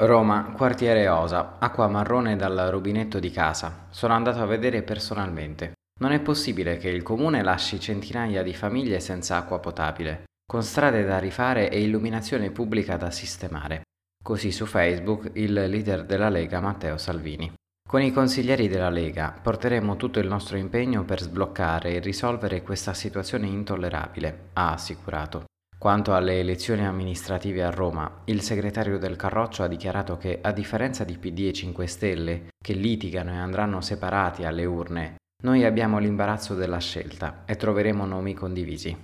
Roma, quartiere Osa, acqua marrone dal rubinetto di casa. Sono andato a vedere personalmente. Non è possibile che il comune lasci centinaia di famiglie senza acqua potabile, con strade da rifare e illuminazione pubblica da sistemare. Così su Facebook il leader della Lega Matteo Salvini. Con i consiglieri della Lega porteremo tutto il nostro impegno per sbloccare e risolvere questa situazione intollerabile, ha assicurato. Quanto alle elezioni amministrative a Roma, il segretario del Carroccio ha dichiarato che, a differenza di PD e 5 Stelle, che litigano e andranno separati alle urne, noi abbiamo l'imbarazzo della scelta e troveremo nomi condivisi.